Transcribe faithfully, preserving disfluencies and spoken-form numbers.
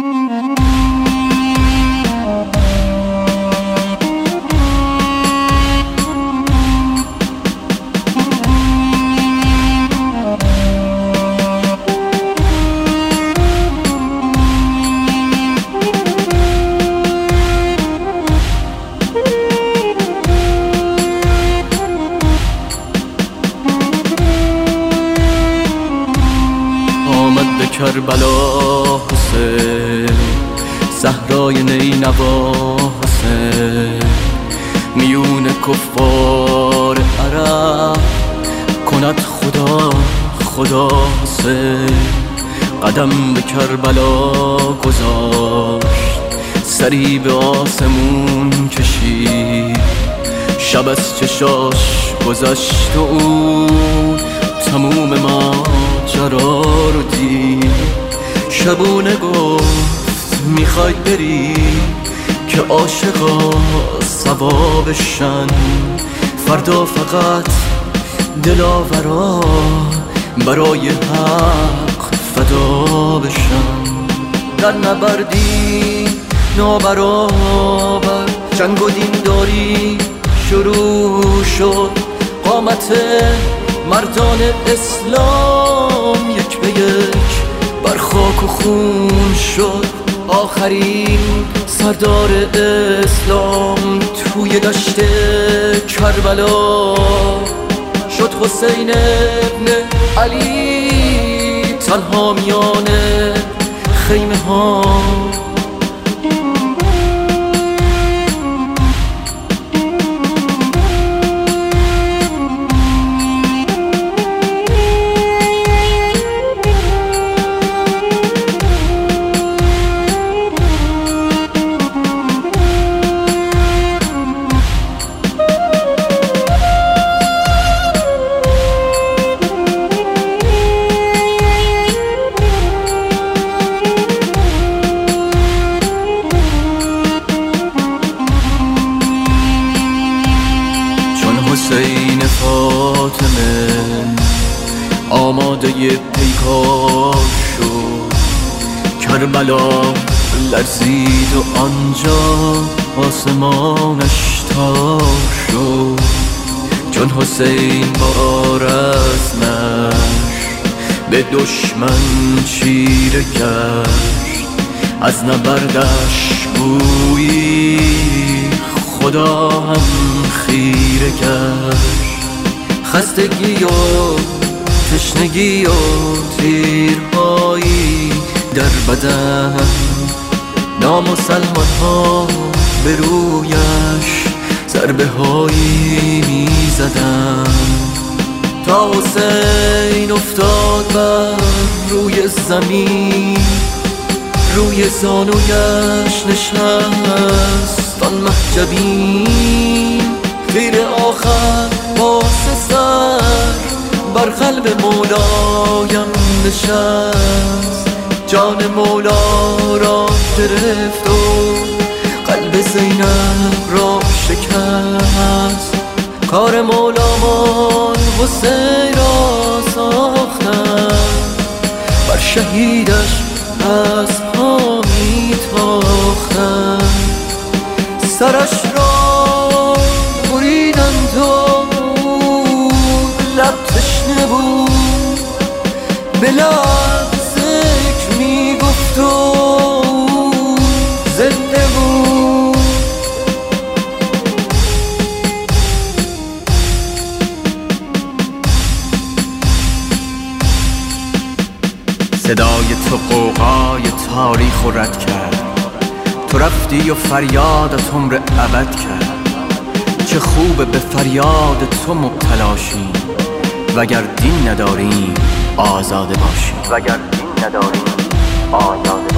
کربلا حسین، صحرای نینوا حسین، میون کفار عرب کند خدا خدا حسین. قدم به کربلا گذاشت، سری به آسمون کشید، شب از چشاش گذشت و او تموم ماجرا رو دید. شبونه گفت میخوای بری که عاشقا ثوابشن، فردا فقط دلاورا برای حق فدا بشن. در نبردی نابرابر جنگ و دینداری شروع شد، قامت مردان اسلام یک به یک بر خاک و خون شد. آخرین سردار اسلام توی دشت کربلا شد حسین ابن علی، تنها میان خیمه ها. حسین فاطمه آماده پیکار شد، کربلا لرزید و آنجا آسمانش تار شد. چون حسین با رزمش به دشمن چیره کرد، از نبردش گویی خدا هم خیره کرد. خستگی و تشنگی و تیرهایی در بدن، نامسلمان ها به رویش ضربه هایی می زدن، تا حسین افتاد بر روی زمین. روی زانویش نشست آن مهجبین، تیر آخر با سه سر بر قلب مولایم نشست. جان مولا را گرفت و قلب زینب را شکست. کار مولامان حسین را ساختن، بر شهیدش از پا می تاختن. سرش را بریدند و لب تشنه بود، به لب ذکر می گفت و زنده بود. صدای تو قوقای تاریخ و رد کرد، تو رفتی و فریادت عمر ابد کرد. چه خوبه به فریاد تو مبتلا شیم، وگر دین نداریم آزاده باشیم. وگر دین نداریم آزاده